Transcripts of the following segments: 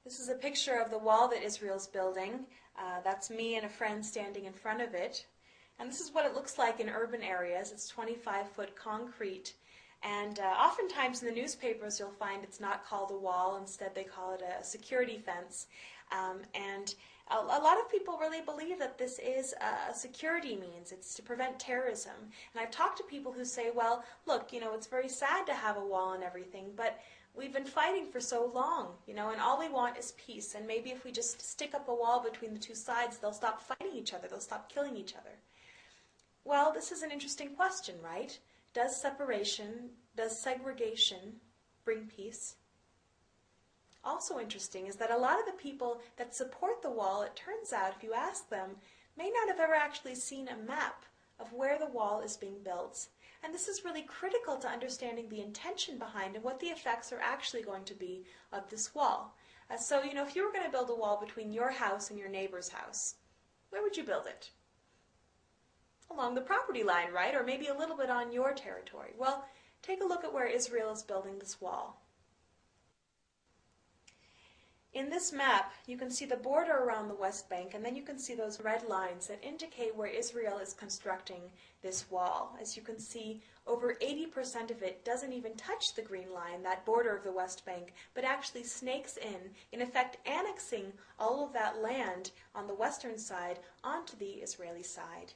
This is a picture of the wall that Israel's building. That's me and a friend standing in front of it. And this is what it looks like in urban areas. It's 25-foot concrete. And oftentimes in the newspapers you'll find it's not called a wall. Instead they call it a security fence. And a lot of people really believe that this is a security means. It's to prevent terrorism. And I've talked to people who say, well, look, it's very sad to have a wall and everything, but we've been fighting for so long, and all we want is peace. And maybe if we just stick up a wall between the two sides, they'll stop fighting each other. They'll stop killing each other. Well, this is an interesting question, right? Does separation, does segregation bring peace? Also interesting is that a lot of the people that support the wall, it turns out, if you ask them, may not have ever actually seen a map of where the wall is being built. And this is really critical to understanding the intention behind and what the effects are actually going to be of this wall. So, if you were going to build a wall between your house and your neighbor's house, where would you build it? Along the property line, right? Or maybe a little bit on your territory. Well, take a look at where Israel is building this wall. In this map, you can see the border around the West Bank, and then you can see those red lines that indicate where Israel is constructing this wall. As you can see, over 80% of it doesn't even touch the green line, that border of the West Bank, but actually snakes in effect annexing all of that land on the western side onto the Israeli side.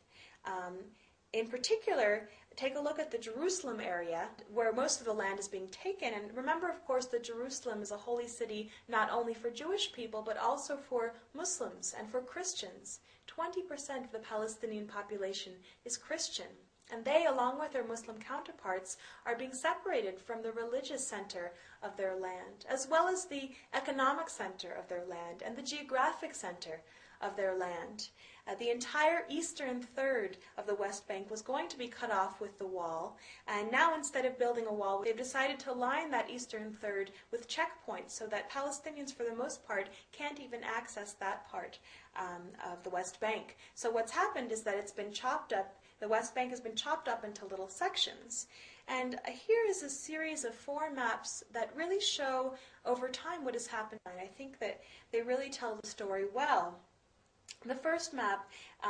In particular, take a look at the Jerusalem area, where most of the land is being taken. And remember, of course, that Jerusalem is a holy city not only for Jewish people, but also for Muslims and for Christians. 20% of the Palestinian population is Christian. And they, along with their Muslim counterparts, are being separated from the religious center of their land, as well as the economic center of their land and the geographic center of their land. The entire eastern third of the West Bank was going to be cut off with the wall, and now instead of building a wall, they've decided to line that eastern third with checkpoints so that Palestinians, for the most part, can't even access that part of the West Bank. So what's happened is that it's been chopped up. The West Bank has been chopped up into little sections. And here is a series of 4 maps that really show over time what has happened. And I think that they really tell the story well. The first map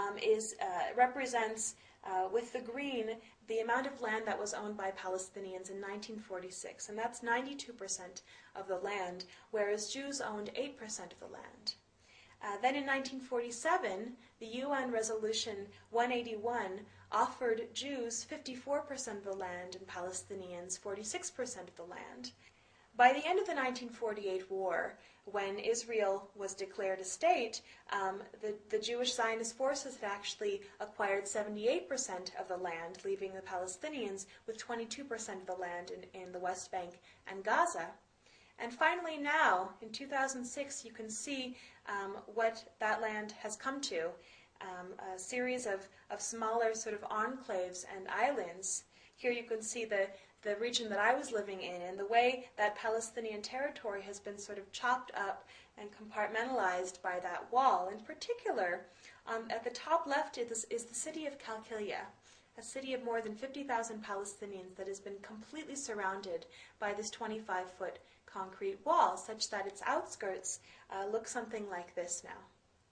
represents, with the green, the amount of land that was owned by Palestinians in 1946, and that's 92% of the land, whereas Jews owned 8% of the land. Then in 1947, the UN Resolution 181 offered Jews 54% of the land and Palestinians 46% of the land. By the end of the 1948 war, when Israel was declared a state, the Jewish Zionist forces had actually acquired 78% of the land, leaving the Palestinians with 22% of the land in the West Bank and Gaza. And finally now, in 2006, you can see what that land has come to, a series of smaller sort of enclaves and islands. Here you can see the region that I was living in, and the way that Palestinian territory has been sort of chopped up and compartmentalized by that wall. In particular, at the top left is the city of Qalqilia, a city of more than 50,000 Palestinians that has been completely surrounded by this 25-foot concrete wall, such that its outskirts look something like this now.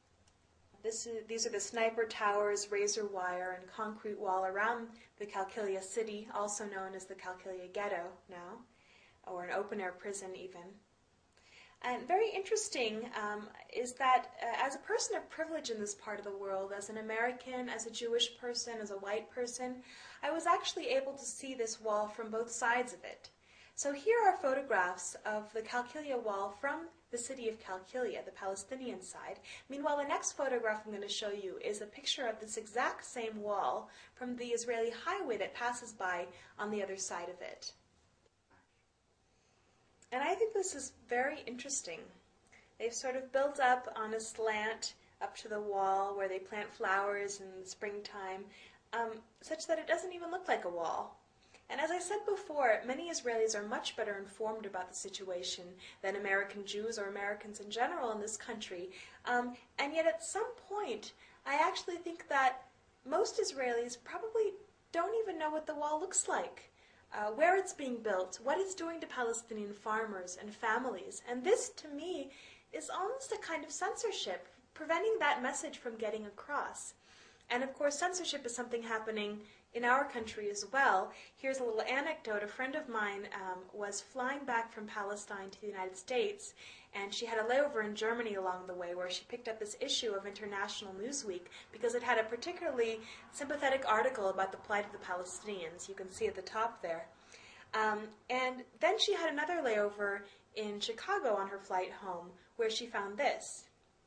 These are the sniper towers, razor wire, and concrete wall around the Qalqilia city, also known as the Qalqilia ghetto now, or an open-air prison even. And very interesting is that as a person of privilege in this part of the world, as an American, as a Jewish person, as a white person, I was actually able to see this wall from both sides of it. So here are photographs of the Qalqilia wall from the city of Qalqilia, the Palestinian side. Meanwhile, the next photograph I'm going to show you is a picture of this exact same wall from the Israeli highway that passes by on the other side of it. And I think this is very interesting. They've sort of built up on a slant up to the wall where they plant flowers in the springtime, such that it doesn't even look like a wall. And as I said before, many Israelis are much better informed about the situation than American Jews or Americans in general in this country. And yet at some point, I actually think that most Israelis probably don't even know what the wall looks like, where it's being built, what it's doing to Palestinian farmers and families. And this, to me, is almost a kind of censorship, preventing that message from getting across. And of course, censorship is something happening in our country as well. Here's a little anecdote. A friend of mine was flying back from Palestine to the United States, and she had a layover in Germany along the way where she picked up this issue of International Newsweek because it had a particularly sympathetic article about the plight of the Palestinians. You can see at the top there. And then she had another layover in Chicago on her flight home where she found this.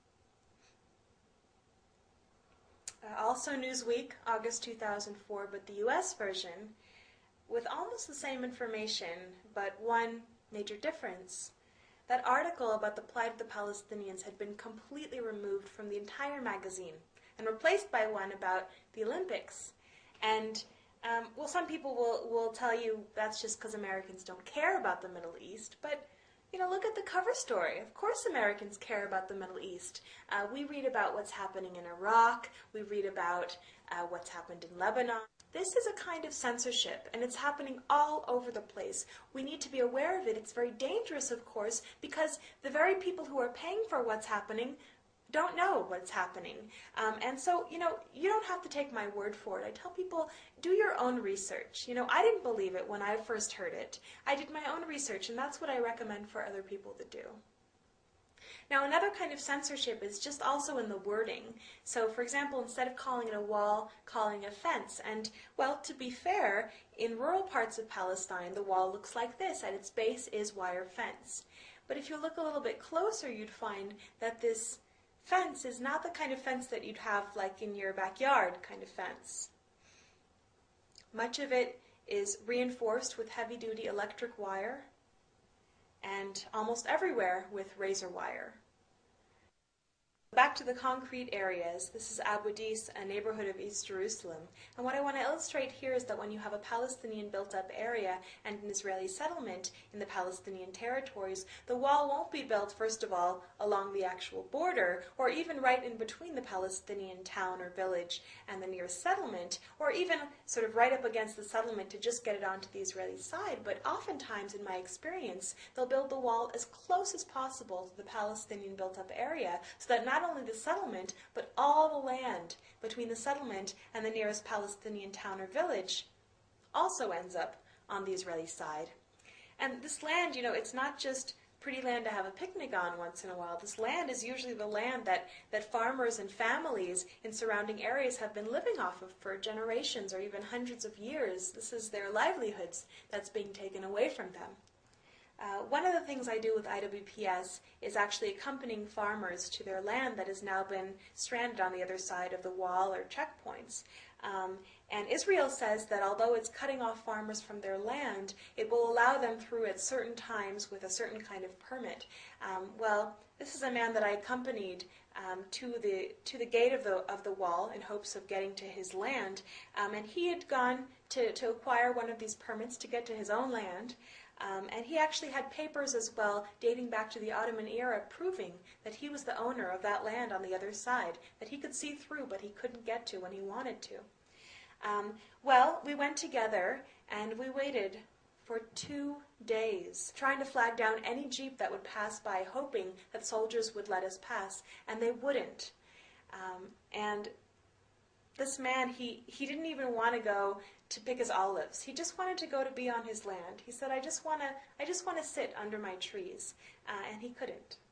Also Newsweek, August 2004, but the US version, with almost the same information, but one major difference. That article about the plight of the Palestinians had been completely removed from the entire magazine and replaced by one about the Olympics. And, well, some people will tell you that's just because Americans don't care about the Middle East, but you know, look at the cover story. Of course Americans care about the Middle East. We read about what's happening in Iraq. We read about what's happened in Lebanon. This is a kind of censorship, and it's happening all over the place. We need to be aware of it. It's very dangerous, of course, because the very people who are paying for what's happening don't know what's happening. And so, you know, you don't have to take my word for it. I tell people, do your own research. You know, I didn't believe it when I first heard it. I did my own research, and that's what I recommend for other people to do. Now, another kind of censorship is just also in the wording. So, for example, instead of calling it a wall, calling it a fence. And, well, to be fair, in rural parts of Palestine, the wall looks like this. At its base is wire fence. But if you look a little bit closer, you'd find that this fence is not the kind of fence that you'd have like in your backyard kind of fence. Much of it is reinforced with heavy-duty electric wire and almost everywhere with razor wire. Back to the concrete areas. This is Abu Dis, a neighborhood of East Jerusalem. And what I want to illustrate here is that when you have a Palestinian built-up area and an Israeli settlement in the Palestinian territories, the wall won't be built, first of all, along the actual border, or even right in between the Palestinian town or village and the nearest settlement, or even sort of right up against the settlement to just get it onto the Israeli side. But oftentimes, in my experience, they'll build the wall as close as possible to the Palestinian built-up area so that not only the settlement, but all the land between the settlement and the nearest Palestinian town or village also ends up on the Israeli side. And this land, you know, it's not just pretty land to have a picnic on once in a while. This land is usually the land that farmers and families in surrounding areas have been living off of for generations or even hundreds of years. This is their livelihoods that's being taken away from them. One of the things I do with IWPS is actually accompanying farmers to their land that has now been stranded on the other side of the wall or checkpoints. And Israel says that although it's cutting off farmers from their land, it will allow them through at certain times with a certain kind of permit. Well, this is a man that I accompanied to the gate of the wall in hopes of getting to his land, and he had gone to acquire one of these permits to get to his own land. And he actually had papers as well dating back to the Ottoman era proving that he was the owner of that land on the other side, that he could see through but he couldn't get to when he wanted to. Well, we went together and we waited for 2 days trying to flag down any jeep that would pass by, hoping that soldiers would let us pass, and they wouldn't. And this man, he didn't even want to go to pick his olives. He just wanted to go to be on his land. He said, I just want to sit under my trees. And he couldn't.